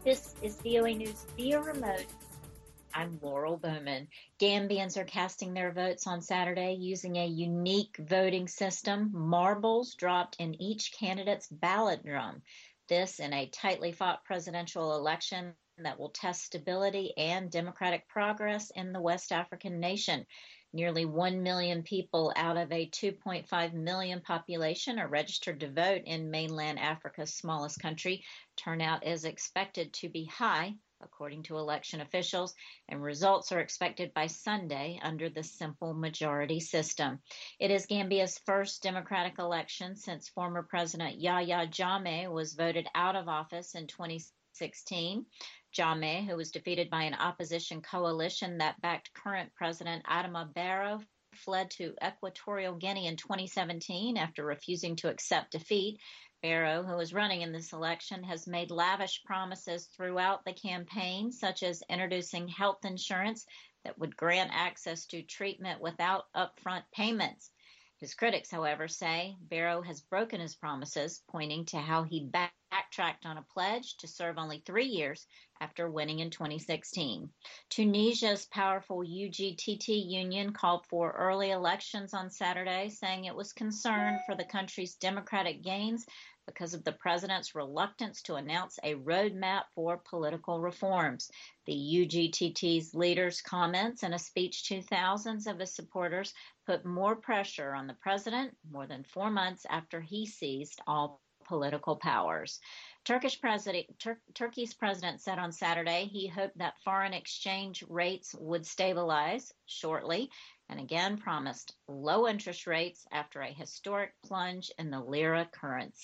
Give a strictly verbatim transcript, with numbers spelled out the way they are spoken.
This is V O A News via remote. I'm Laurel Bowman. Gambians are casting their votes on Saturday using a unique voting system, marbles dropped in each candidate's ballot drum. This in a tightly fought presidential election that will test stability and democratic progress in the West African nation. Nearly one million people out of a two point five million population are registered to vote in mainland Africa's smallest country. Turnout is expected to be high, according to election officials, and results are expected by Sunday under the simple majority system. It is Gambia's first democratic election since former President Yahya Jammeh was voted out of office in twenty sixteen. Jammeh, who was defeated by an opposition coalition that backed current President Adama Barrow, fled to Equatorial Guinea in twenty seventeen after refusing to accept defeat. Barrow, who is running in this election, has made lavish promises throughout the campaign, such as introducing health insurance that would grant access to treatment without upfront payments. His critics, however, say Barrow has broken his promises, pointing to how he backtracked on a pledge to serve only three years after winning in twenty sixteen. Tunisia's powerful U G T T union called for early elections on Saturday, saying it was concerned for the country's democratic gains because of the president's reluctance to announce a roadmap for political reforms. The U G T T's leader's comments in a speech to thousands of his supporters put more pressure on the president more than four months after he seized all political powers. Turkish president, Tur- Turkey's president said on Saturday he hoped that foreign exchange rates would stabilize shortly, and again promised low interest rates after a historic plunge in the lira currency.